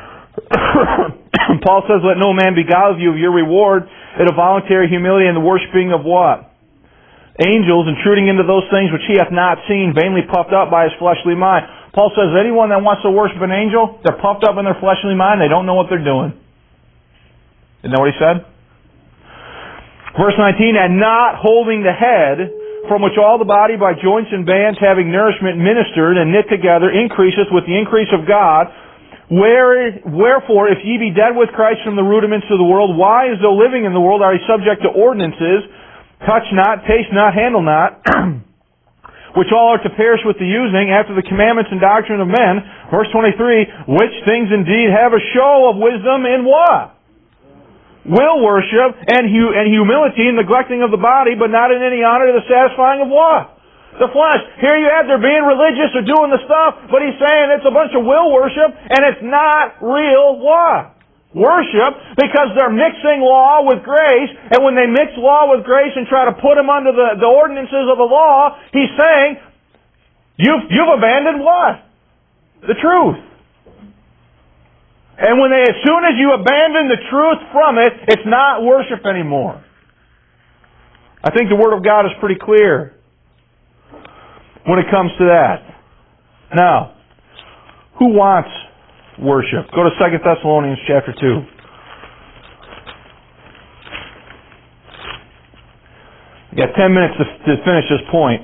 Paul says, "Let no man beguile you of your reward in a voluntary humility and the worshiping of" what? "Angels, intruding into those things which he hath not seen, vainly puffed up by his fleshly mind." Paul says anyone that wants to worship an angel, they're puffed up in their fleshly mind, they don't know what they're doing. Isn't that what he said? Verse 19, "And not holding the head, from which all the body by joints and bands having nourishment ministered and knit together increaseth with the increase of God. Wherefore, if ye be dead with Christ from the rudiments of the world, why, as though living in the world, are ye subject to ordinances, touch not, taste not, handle not, which all are to perish with the using, after the commandments and doctrine of men." Verse 23, "Which things indeed have a show of wisdom in" what? "Will worship and humility and neglecting of the body, but not in any honor to the satisfying of" what? "The flesh." Here you have, they're being religious or doing the stuff, but he's saying it's a bunch of will worship, and it's not real what? Worship, because they're mixing law with grace, and when they mix law with grace and try to put them under the ordinances of the law, he's saying, you've abandoned what? The truth. And as soon as you abandon the truth from it, it's not worship anymore. I think the Word of God is pretty clear when it comes to that. Now, who wants worship? Go to 2 Thessalonians chapter 2. I've got 10 minutes to finish this point.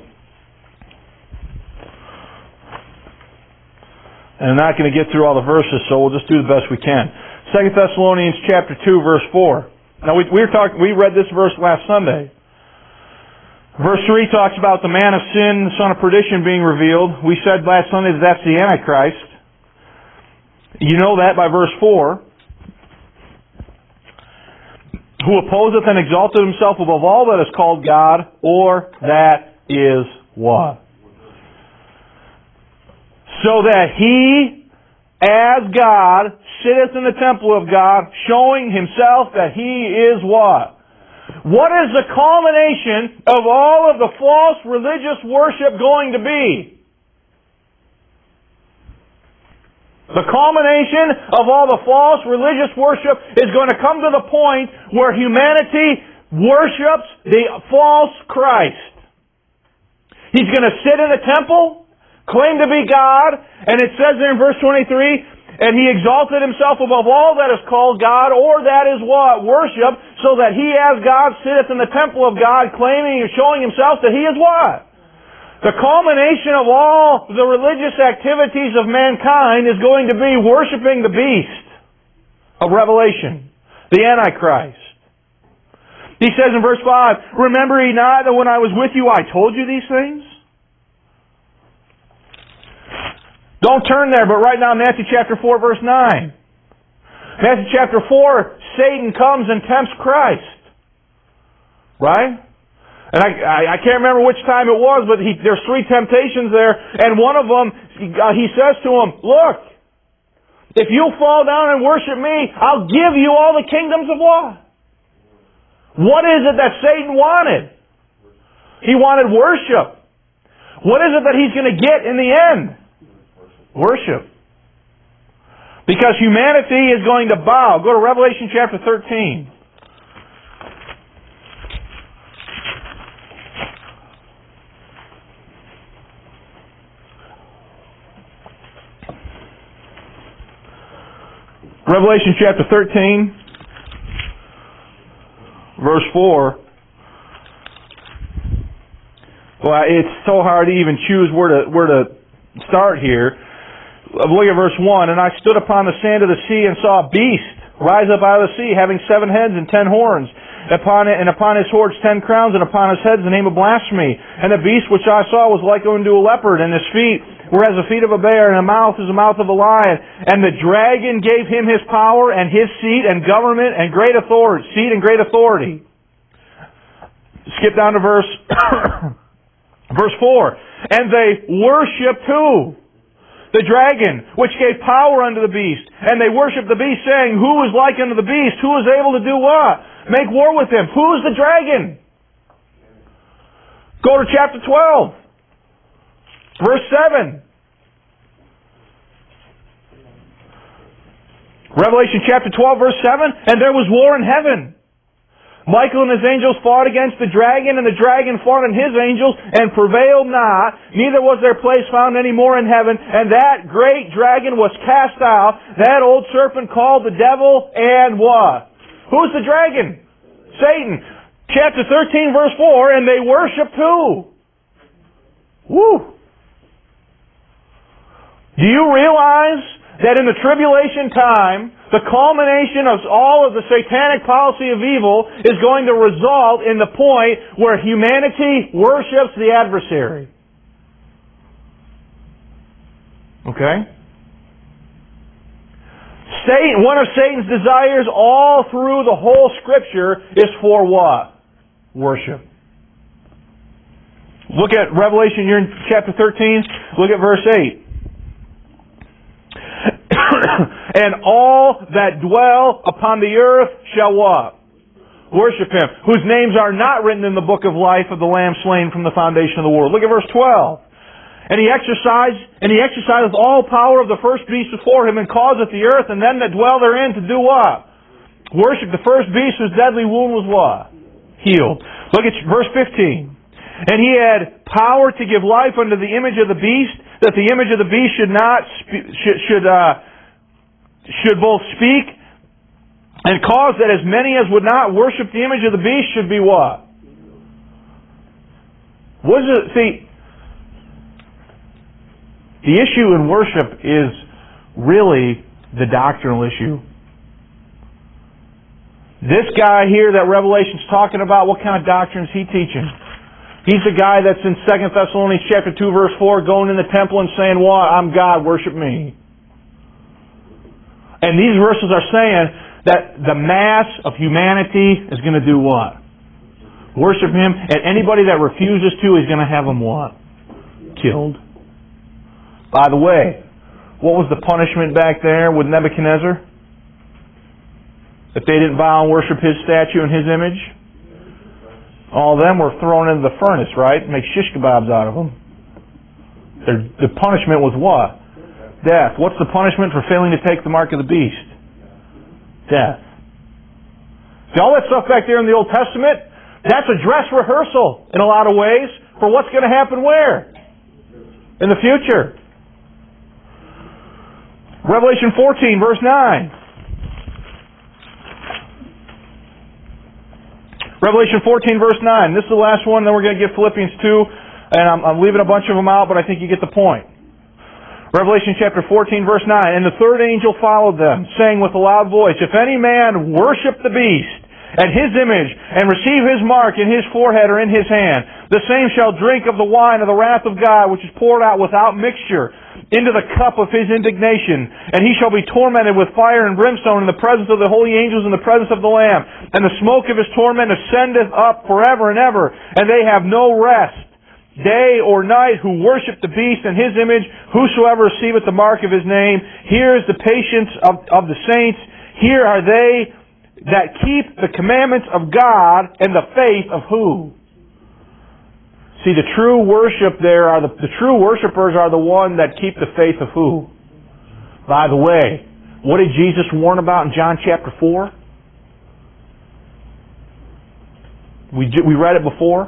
And I'm not going to get through all the verses, so we'll just do the best we can. 2 Thessalonians chapter 2, verse 4. Now, we read this verse last Sunday. Verse 3 talks about the man of sin, the son of perdition being revealed. We said last Sunday that that's the Antichrist. You know that by verse 4. "Who opposeth and exalteth himself above all that is called God, or that is" what? "So that he, as God, sitteth in the temple of God, showing himself that he is" what? What is the culmination of all of the false religious worship going to be? The culmination of all the false religious worship is going to come to the point where humanity worships the false Christ. He's going to sit in the temple, claim to be God, and it says there in verse 23, "And he exalted himself above all that is called God," or that is what? Worship, "so that he as God sitteth in the temple of God, claiming and showing himself that he is" what? The culmination of all the religious activities of mankind is going to be worshiping the beast of Revelation, the Antichrist. He says in verse 5, "Remember ye not that when I was with you I told you these things?" Don't turn there, but write down Matthew chapter 4, verse 9. Matthew chapter 4, Satan comes and tempts Christ. Right? And I can't remember which time it was, but there's 3 temptations there, and one of them, he says to him, "Look, if you'll fall down and worship me, I'll give you all the kingdoms of what?" What is it that Satan wanted? He wanted worship. What is it that he's going to get in the end? Worship. Because humanity is going to bow. Go to Revelation chapter 13. Revelation chapter 13, verse 4. Well, it's so hard to even choose where to start here. Look at verse 1. "And I stood upon the sand of the sea and saw a beast rise up out of the sea, having 7 heads and 10 horns. Upon his horns 10 crowns, and upon his heads the name of blasphemy. And the beast which I saw was like unto a leopard, and his feet were as the feet of a bear, and a mouth as the mouth of a lion. And the dragon gave him his power, and his seat, and government, and great authority. Seat and great authority. Skip down to verse 4. And they worshiped who? The dragon, which gave power unto the beast. And they worshiped the beast, saying, Who is like unto the beast? Who is able to do what? Make war with him. Who is the dragon? Go to chapter 12. Verse 7. Revelation chapter 12, verse 7. And there was war in heaven. Michael and his angels fought against the dragon, and the dragon fought and his angels, and prevailed not. Neither was their place found any more in heaven. And that great dragon was cast out, that old serpent called the devil, and what? Who's the dragon? Satan. Chapter 13, verse 4, and they worshipped who? Woo! Do you realize that in the tribulation time, the culmination of all of the satanic policy of evil is going to result in the point where humanity worships the adversary? Okay? Satan, one of Satan's desires all through the whole Scripture is for what? Worship. Look at Revelation, you're in chapter 13, look at verse 8. And all that dwell upon the earth shall what? Worship Him, whose names are not written in the book of life of the Lamb slain from the foundation of the world. Look at verse 12. And he exerciseth all power of the first beast before him, and causeth the earth and them that dwell therein to do what? Worship the first beast whose deadly wound was what? Healed. Look at verse 15. And he had power to give life unto the image of the beast, that the image of the beast should both speak, and cause that as many as would not worship the image of the beast should be what? What is it? See, the issue in worship is really the doctrinal issue. This guy here that Revelation's talking about, what kind of doctrine is he teaching? He's the guy that's in 2 Thessalonians chapter 2 verse 4 going in the temple and saying, "What? I'm God, worship me." And these verses are saying that the mass of humanity is going to do what? Worship Him. And anybody that refuses to, He's going to have them what? Killed. By the way, what was the punishment back there with Nebuchadnezzar? If they didn't bow and worship his statue and his image? All of them were thrown into the furnace, right? Make shish kebabs out of them. The punishment was what? Death. What's the punishment for failing to take the mark of the beast? Death. See, all that stuff back there in the Old Testament, that's a dress rehearsal in a lot of ways for what's going to happen where? In the future. Revelation 14, verse 9. Revelation 14, verse 9. This is the last one, then we're going to get Philippians 2, and I'm leaving a bunch of them out, but I think you get the point. Revelation chapter 14, verse 9. And the third angel followed them, saying with a loud voice, If any man worship the beast, and his image, and receive his mark in his forehead or in his hand, the same shall drink of the wine of the wrath of God, which is poured out without mixture into the cup of his indignation. And he shall be tormented with fire and brimstone in the presence of the holy angels and the presence of the Lamb. And the smoke of his torment ascendeth up forever and ever. And they have no rest, day or night, who worship the beast and his image, whosoever receiveth the mark of his name. Here is the patience of the saints. Here are they that keep the commandments of God and the faith of who? See, the true worship there are the true worshipers are the one that keep the faith of who? By the way, what did Jesus warn about in John chapter 4? We read it before.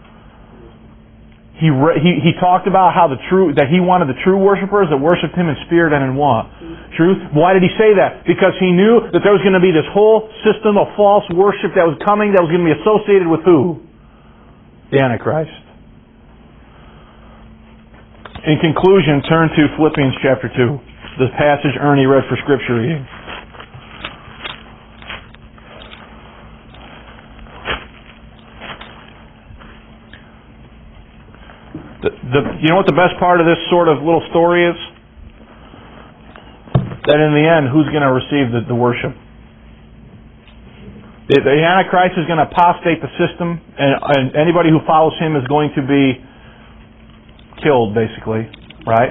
He talked about how that he wanted the true worshipers that worshiped Him in spirit and in what? Truth. Why did He say that? Because He knew that there was going to be this whole system of false worship that was coming, that was going to be associated with who? The Antichrist. In conclusion, turn to Philippians chapter 2, the passage Ernie read for scripture reading. You know what the best part of this sort of little story is? That in the end, who's going to receive the worship? The Antichrist is going to apostate the system, and anybody who follows him is going to be killed, basically, right?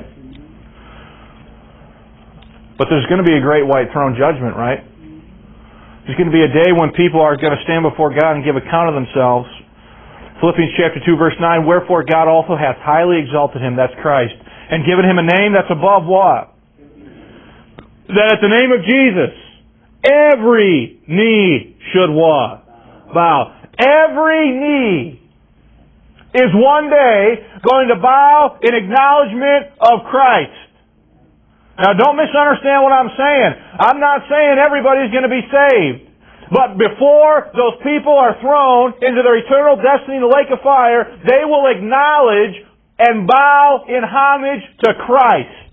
But there's going to be a great white throne judgment, right? There's going to be a day when people are going to stand before God and give account of themselves. Philippians chapter 2, verse 9, wherefore God also hath highly exalted him, that's Christ, and given him a name that's above what? That at the name of Jesus, every knee should what? Bow. Every knee is one day going to bow in acknowledgement of Christ. Now don't misunderstand what I'm saying. I'm not saying everybody's going to be saved. But before those people are thrown into their eternal destiny in the lake of fire, they will acknowledge and bow in homage to Christ.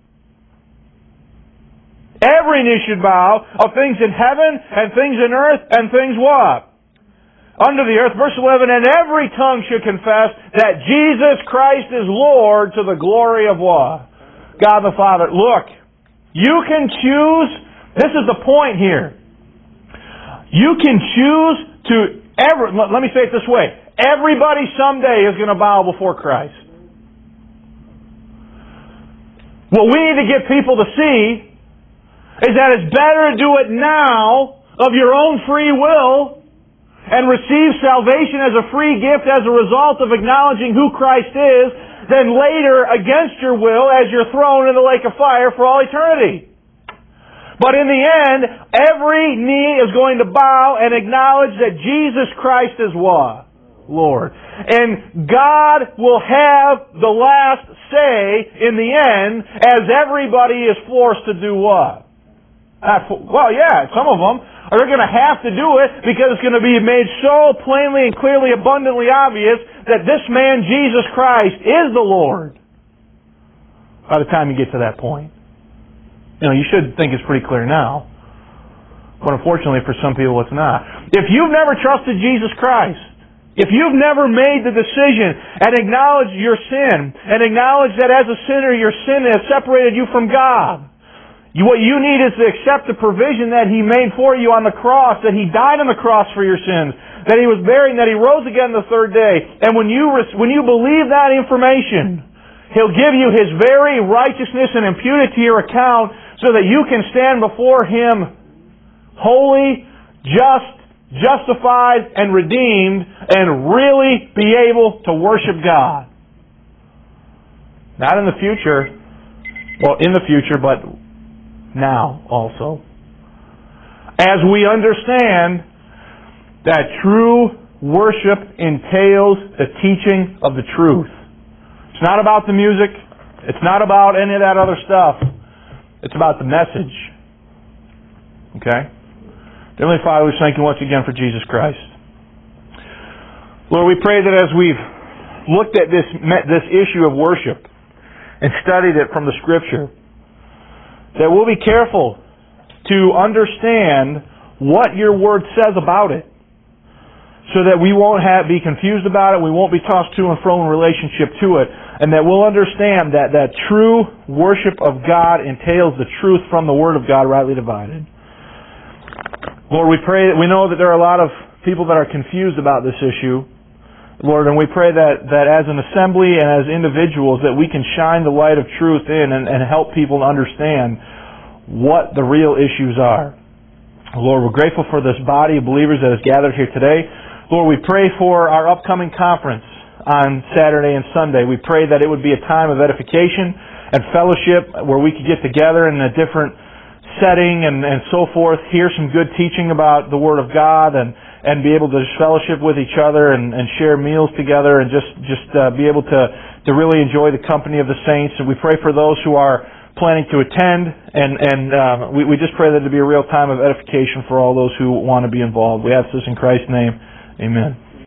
Every knee should bow of things in heaven and things in earth and things what? Under the earth. Verse 11, and every tongue should confess that Jesus Christ is Lord to the glory of what? God the Father. Look, you can choose, this is the point here. You can choose to, let me say it this way, everybody someday is going to bow before Christ. What we need to get people to see is that it's better to do it now of your own free will and receive salvation as a free gift as a result of acknowledging who Christ is than later against your will as you're thrown in the lake of fire for all eternity. But in the end, every knee is going to bow and acknowledge that Jesus Christ is what? Lord. And God will have the last say in the end as everybody is forced to do what? Well, yeah, some of them are going to have to do it because it's going to be made so plainly and clearly, abundantly obvious that this man, Jesus Christ, is the Lord by the time you get to that point. You know, you should think it's pretty clear now. But unfortunately for some people it's not. If you've never trusted Jesus Christ, if you've never made the decision and acknowledged your sin, and acknowledged that as a sinner your sin has separated you from God, what you need is to accept the provision that He made for you on the cross, that He died on the cross for your sins, that He was buried, and that He rose again the third day. And when you believe that information, He'll give you His very righteousness and impute it to your account so that you can stand before Him holy, just, justified, and redeemed, and really be able to worship God. Not in the future, well, in the future, but now also. As we understand that true worship entails the teaching of the truth. It's not about the music. It's not about any of that other stuff. It's about the message. Okay? Heavenly Father, we thank you once again for Jesus Christ. Lord, we pray that as we've looked at this issue of worship and studied it from the Scripture, that we'll be careful to understand what your Word says about it, so that we won't be confused about it, we won't be tossed to and fro in relationship to it, and that we'll understand that true worship of God entails the truth from the Word of God rightly divided. Lord, we pray that we know that there are a lot of people that are confused about this issue, Lord, and we pray that as an assembly and as individuals that we can shine the light of truth in and help people understand what the real issues are. Lord, we're grateful for this body of believers that is gathered here today. Lord, we pray for our upcoming conference on Saturday and Sunday. We pray that it would be a time of edification and fellowship where we could get together in a different setting and so forth, hear some good teaching about the Word of God and be able to just fellowship with each other and share meals together and just be able to really enjoy the company of the saints. And we pray for those who are planning to attend, and we just pray that it be a real time of edification for all those who want to be involved. We ask this in Christ's name. Amen.